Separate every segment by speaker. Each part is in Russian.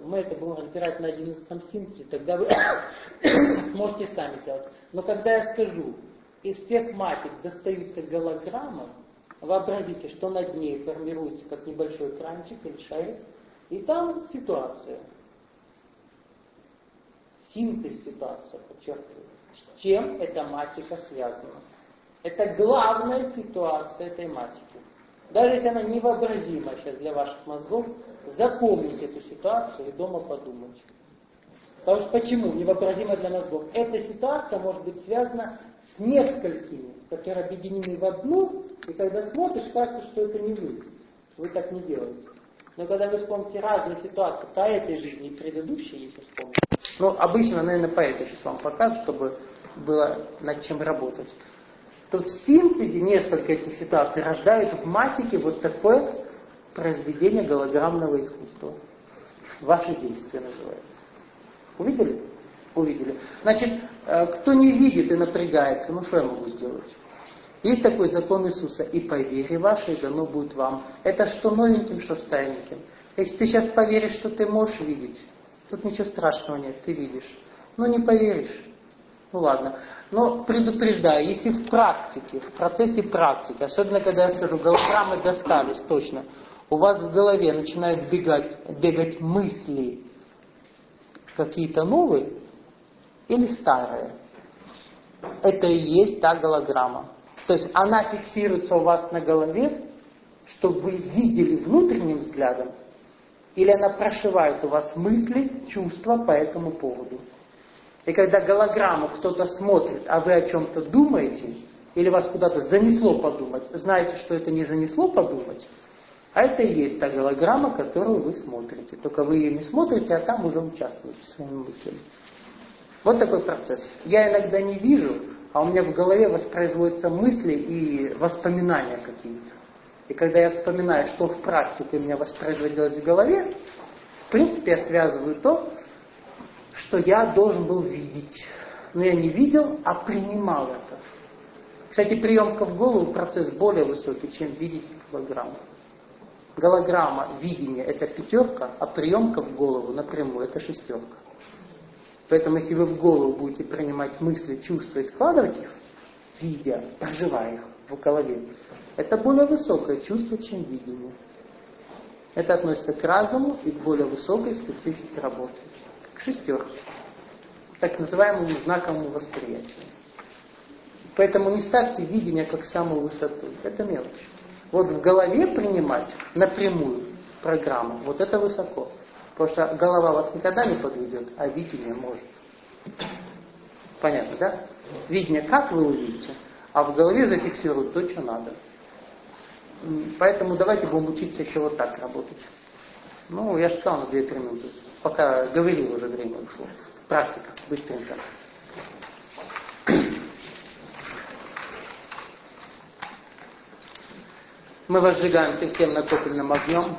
Speaker 1: мы это будем разбирать на 11 синтезе, тогда вы сможете сами делать. Но когда я скажу, из всех матик достаются голограммы, вообразите, что над ней формируется как небольшой экранчик или шарик, и там ситуация. Синтез ситуации, подчеркиваю. С чем эта матика связана? Это главная ситуация этой матики. Даже если она невообразима сейчас для ваших мозгов, запомните эту ситуацию и дома подумайте. Потому что почему невообразима для мозгов? Эта ситуация может быть связана с несколькими, которые объединены в одну, и когда смотришь, кажется, что это не вы. Вы так не делаете. Но когда вы вспомните разные ситуации по этой жизни и предыдущей, если вспомните, ну, обычно, наверное, по этой сейчас вам покажу, чтобы было над чем работать. То в синтезе несколько этих ситуаций рождают в матике вот такое произведение голограммного искусства. Ваши действия называется. Увидели? Увидели. Значит, кто не видит и напрягается, ну что я могу сделать? Есть такой закон Иисуса. И по вере вашей дано будет вам. Это что новеньким, что стареньким. Если ты сейчас поверишь, что ты можешь видеть, тут ничего страшного нет, ты видишь. Но не поверишь. Ну ладно. Но предупреждаю, если в практике, в процессе практики, особенно когда я скажу, голограммы достались точно, у вас в голове начинают бегать мысли какие-то новые или старые, это и есть та голограмма. То есть она фиксируется у вас на голове, чтобы вы видели внутренним взглядом, или она прошивает у вас мысли, чувства по этому поводу. И когда голограмму кто-то смотрит, а вы о чем-то думаете, или вас куда-то занесло подумать, знаете, что это не занесло подумать, а это и есть та голограмма, которую вы смотрите. Только вы ее не смотрите, а там уже участвуете своими мыслями. Вот такой процесс. Я иногда не вижу, а у меня в голове воспроизводятся мысли и воспоминания какие-то. И когда я вспоминаю, что в практике у меня воспроизводилось в голове, в принципе, я связываю то, что я должен был видеть. Но я не видел, а принимал это. Кстати, приемка в голову процесс более высокий, чем видеть голограмму. Голограмма, видение — это 5, а приемка в голову напрямую — это 6. Поэтому, если вы в голову будете принимать мысли, чувства и складывать их, видя, проживая их в голове, это более высокое чувство, чем видение. Это относится к разуму и к более высокой специфике работы. К 6. Так называемому знаковому восприятию. Поэтому не ставьте видение как самую высоту. Это мелочь. Вот в голове принимать напрямую программу, вот это высоко. Потому что голова вас никогда не подведет, а видение может. Понятно, да? Видение как вы увидите, а в голове зафиксируют то, что надо. Поэтому давайте будем учиться еще вот так работать. Ну, я же сказал на 2-3 минуты. Пока говорил, уже время ушло. Практика, быстренько. Мы возжигаемся всем накопленным огнем.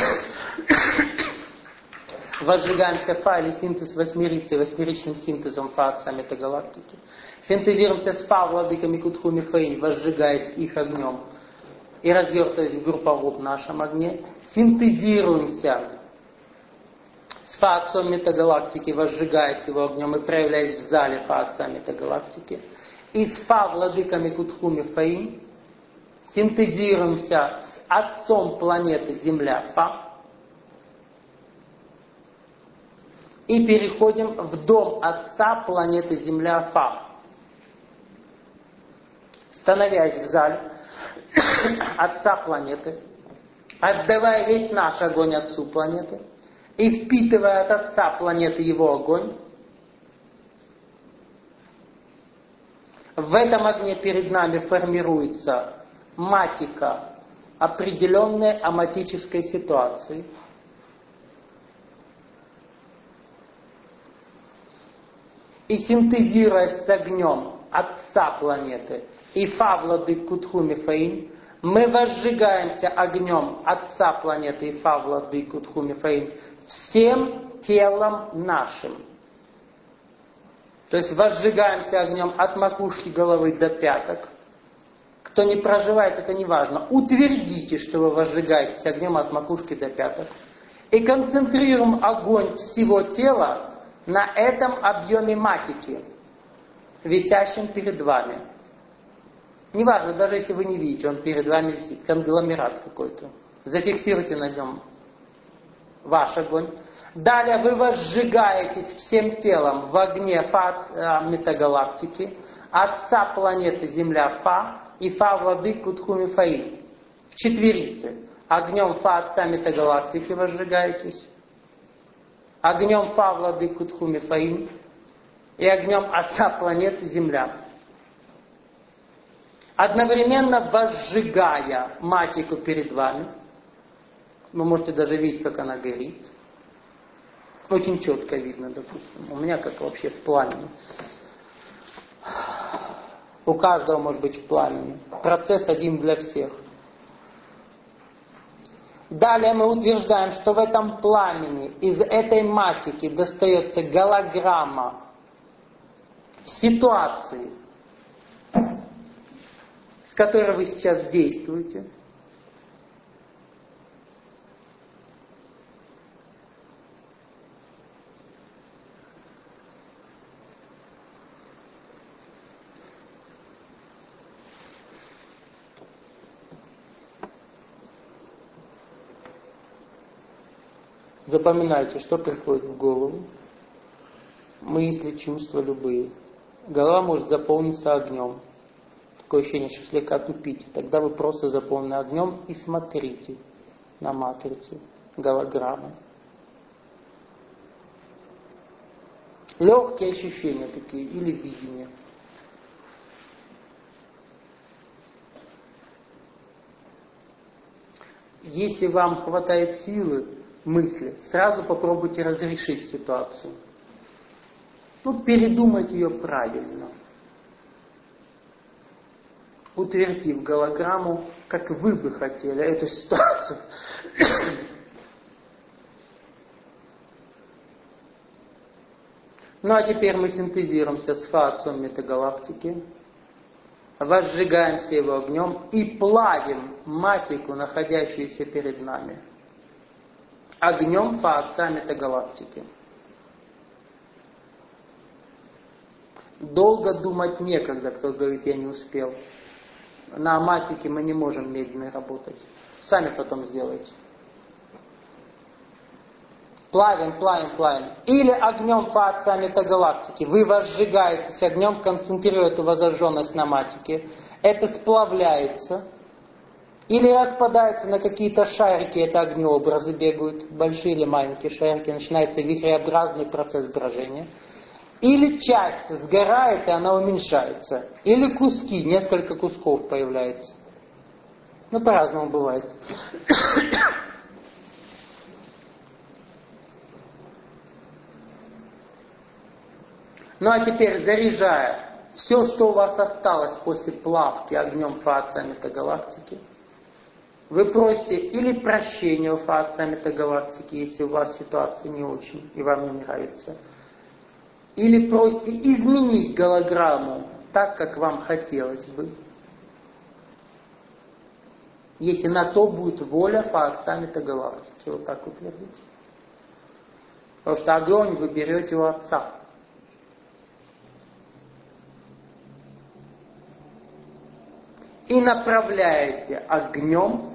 Speaker 1: Возжигаемся Фа или синтез восьмерицей, восьмеричным синтезом Фа отца метагалактики. Синтезируемся с Фа владыками Кутхуми Фаинь, возжигаясь их огнем. И развертываясь в групповом нашем огне. Синтезируемся с Фа отцом метагалактики, возжигаясь его огнем и проявляясь в зале Фа отца метагалактики. И с Фа владыками Кутхуми Фаинь синтезируемся с отцом планеты Земля Фа. И переходим в дом Отца планеты Земля Фа. Становясь в зале Отца планеты, отдавая весь наш огонь Отцу планеты и впитывая от Отца планеты его огонь, в этом огне перед нами формируется матика определенной аматической ситуации. И синтезируясь с огнем Отца планеты и Фа владык Кутхуми Фаинь, мы возжигаемся огнем Отца планеты и Фа владык Кутхуми Фаинь всем телом нашим. То есть возжигаемся огнем от макушки головы до пяток. Кто не проживает, это не важно. Утвердите, что вы возжигаетесь огнем от макушки до пяток. И концентрируем огонь всего тела на этом объеме матики, висящем перед вами. Неважно, даже если вы не видите, он перед вами висит, конгломерат какой-то. Зафиксируйте на нем ваш огонь. Далее вы возжигаетесь всем телом в огне Фа метагалактики, отца планеты Земля Фа и Фа владыку Тхумифаи. В четверице. Огнем Фа отца метагалактики возжигаетесь, огнем Фа владыку Тхумифаи и огнем отца планеты Земля. Одновременно возжигая матику перед вами, вы можете даже видеть, как она горит. Очень четко видно, допустим. У меня как вообще в пламени. У каждого может быть в пламени. Процесс один для всех. Далее мы утверждаем, что в этом пламени из этой матики достается голограмма ситуации, с которой вы сейчас действуете. Запоминайте, что приходит в голову. Мысли, чувства любые. Голова может заполниться огнем. Такое ощущение, что слегка тупите. Тогда вы просто заполнены огнем и смотрите на матрицу, голограммы. Легкие ощущения такие или видения. Если вам хватает силы, мысли, сразу попробуйте разрешить ситуацию. Тут передумать ее правильно. Утвердив голограмму, как вы бы хотели эту ситуацию. Ну а теперь мы синтезируемся с Фа-отцом метагалактики, возжигаемся его огнем и плавим матику, находящуюся перед нами, огнем Фа-отца метагалактики. Долго думать некогда, кто говорит, я не успел. На матике мы не можем медленно работать. Сами потом сделайте. Плавим, плавим, плавим. Или огнем Фа-отца метагалактики. Вы возжигаетесь огнем, концентрируя эту возожженность на матике. Это сплавляется. Или распадается на какие-то шарики, это огнеобразы бегают, большие или маленькие шарики. Начинается вихреобразный процесс брожения. Или часть сгорает, и она уменьшается. Или куски, несколько кусков появляется. Ну, по-разному бывает. Ну, а теперь, заряжая все, что у вас осталось после плавки огнем Фа-отца метагалактики, вы просите или прощения у Фа-отца метагалактики, если у вас ситуация не очень и вам не нравится, или просите изменить голограмму так, как вам хотелось бы, если на то будет воля Фа-отца метагалактики. Вот так утвердите. Потому что огонь вы берете у Отца. И направляете огнем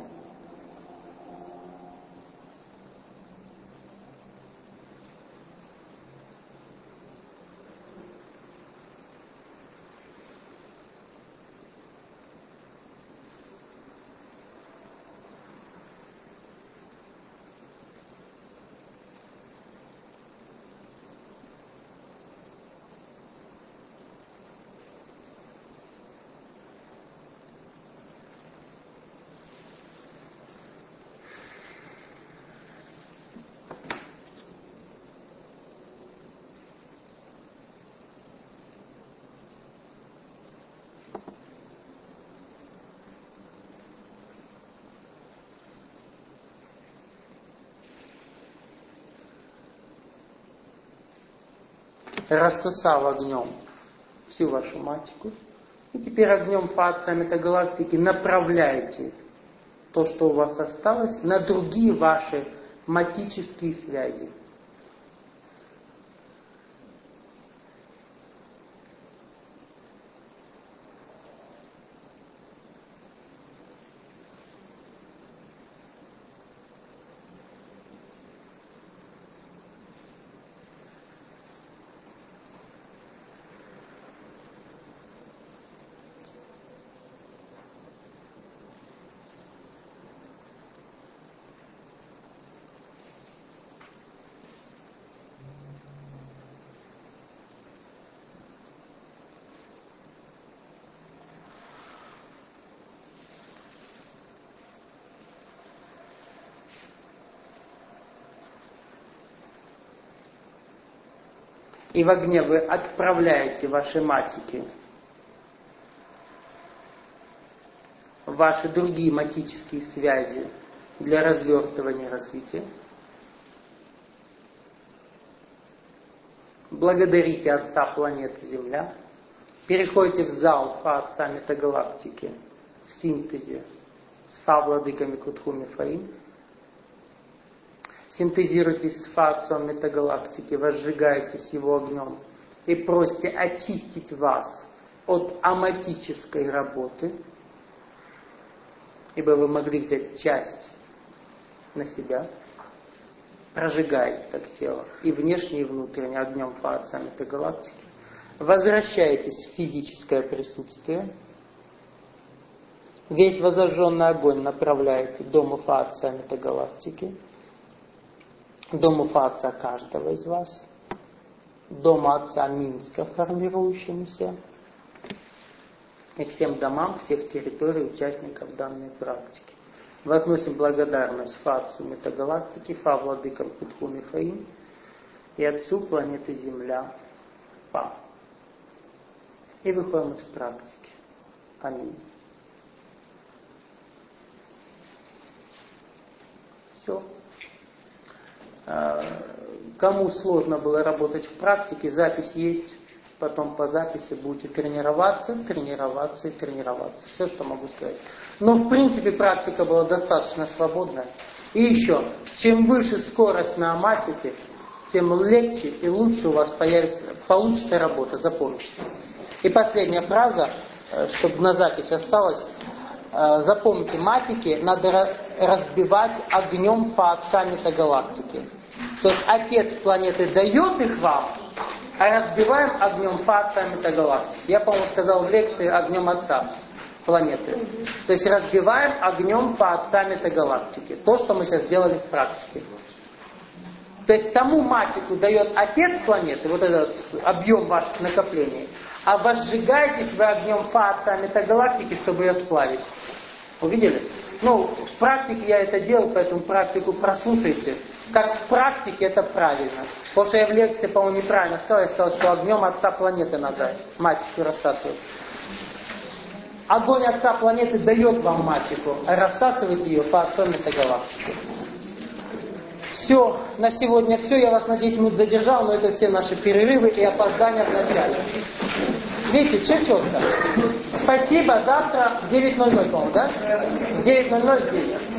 Speaker 1: рассосав огнем всю вашу матику, и теперь огнем Фа-отца метагалактики направляете то, что у вас осталось, на другие ваши матические связи. И в огне вы отправляете ваши матики, ваши другие матические связи для развертывания развития. Благодарите Отца планеты Земля. Переходите в зал Фа Отца Метагалактики в синтезе с Фа Владыками Кутху Мифаим. Синтезируйтесь с Фа Отцом Метагалактики, возжигаетесь его огнем и просите очистить вас от аматической работы, ибо вы могли взять часть на себя. Прожигаете так тело и внешне, и внутренне огнем Фа Отца Метагалактики. Возвращаетесь в физическое присутствие. Весь возожженный огонь направляете к дому Фа Отца Метагалактики, дому Фа Отца каждого из вас, дому Отца Минска, формирующемуся, и всем домам всех территорий участников данной практики. Возносим благодарность Фа Отцу Метагалактики, Фа Владыкам Кутху Мифаим и Отцу планеты Земля Фа. И выходим из практики. Аминь. Все. Кому сложно было работать в практике, запись есть. Потом по записи будете тренироваться. Все, что могу сказать. Но в принципе практика была достаточно свободная. И еще, чем выше скорость на аматике, тем легче и лучше у вас получится работа, запомните. И последняя фраза, чтобы на запись осталась. Запомните, матики надо разбивать огнем Фа Отца Метагалактики. То есть Отец планеты дает их вам, а разбиваем огнем Фа Отца Метагалактики. Я, по-моему, сказал в лекции огнем Отца планеты. То есть разбиваем огнем Фа Отца Метагалактики. То, что мы сейчас сделали в практике. То есть саму матику дает Отец планеты, вот этот объем ваших накоплений, а возжигаетесь вы огнем Фа Отца Метагалактики, чтобы ее сплавить. Увидели? В практике я это делал, поэтому практику прослушайте. Как в практике это правильно. Потому что я в лекции, по-моему, неправильно сказал. Я сказал, что огнем Отца планеты надо матику рассасывать. Огонь Отца планеты дает вам матику, а рассасывайте ее по Отцу Метагалактики. Все, на сегодня все. Я вас на 10 минут задержал, но это все наши перерывы и опоздания в начале. Видите, четко. Спасибо, завтра в 9:00, по-моему, да? В 9:00 здесь.